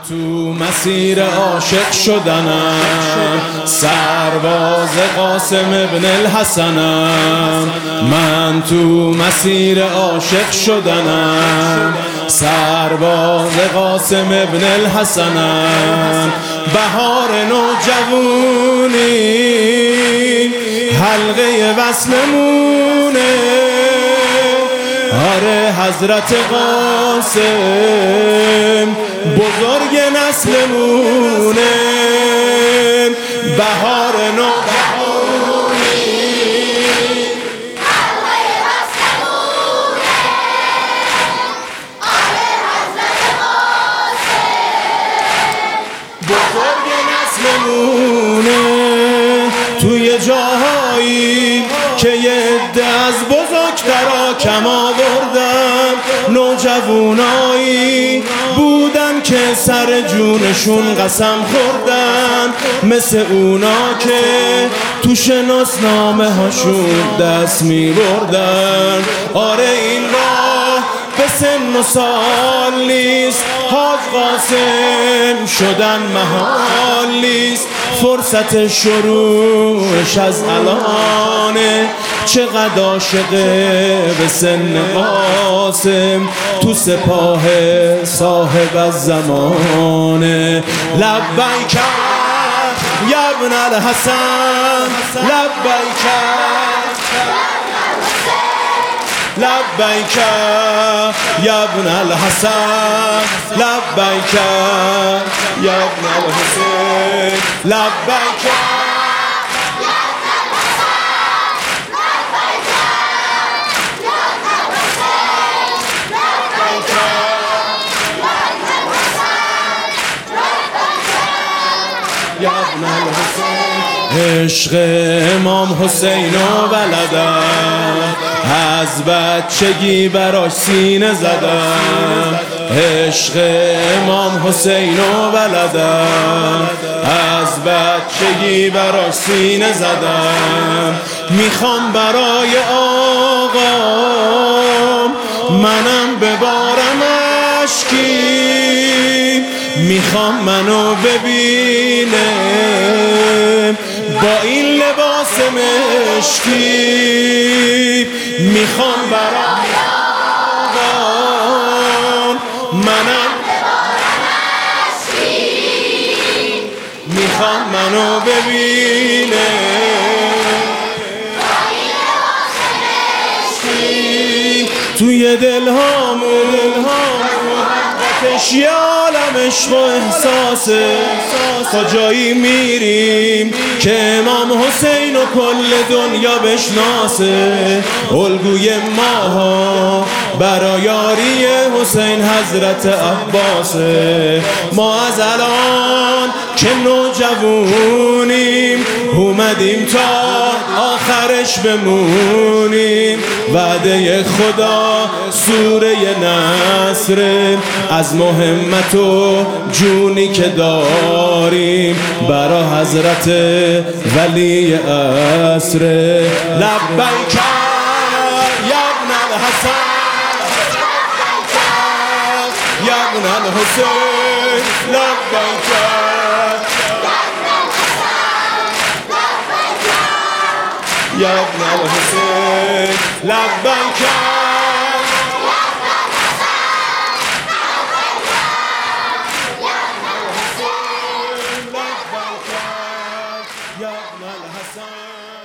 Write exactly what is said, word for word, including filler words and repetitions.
تو مسیر عاشق شدنم، سرباز قاسم ابن الحسنم. من تو مسیر عاشق شدنم، سرباز قاسم ابن الحسنم. بهار نوجوانی حلقه وصلمونه، آره حضرت قاسم بزرگ نسلمونه. بهار نوجوانی حلقه وصلمونه، آره حضرت قاسم بزرگ نسلمونه. توی جاهایی که یه عده از بزرگترا کم آوردن، نوجوانایی بودن که سر جونشون قسم خوردن، مثل اونا که تو شناسنامه هاشون دست می بردن. آره این راه به سن و سال نیست، حاج قاسم شدن محال نیست. فرصت شروعش از الانه، چقدر عاشقه به سن قاسم، تو سپاه صاحب الزمانه. لبیک یا ابن الحسن، لبیک لبیک یا ابن الحسن، لبیک یا ابن الحسین، لبیک یا ابن الحسین. عشق امام حسین و بلدم، از بچگی براش سینه زدم. عشق امام حسین و بلدم، از بچگی براش سینه زدم. میخوام برای آقام منم ببارم اشکی، میخوام منو ببینه با این لباس مشکی. میخوام برای آقام منم ببارم اشکی، میخوام منو ببینه با این لباس مشکی. توی دلهامون محبتش یه عالم عشق و احساسه. تا جایی میریم که امام حسین و کل دنیا بشناسه. الگوی ماها برای یاری حسین حضرت عباسه. ما از الان که نوجوانیم اومدیم تا آخرش بمونیم. وعده خدا سوره نصر، از مهمت و جونی که داریم برا حضرت ولی عصر. لبیک یا ابن الحسن، یا ابن الحسین، لبیک یا ابن الحسین، لبیک یا ابن الحسن.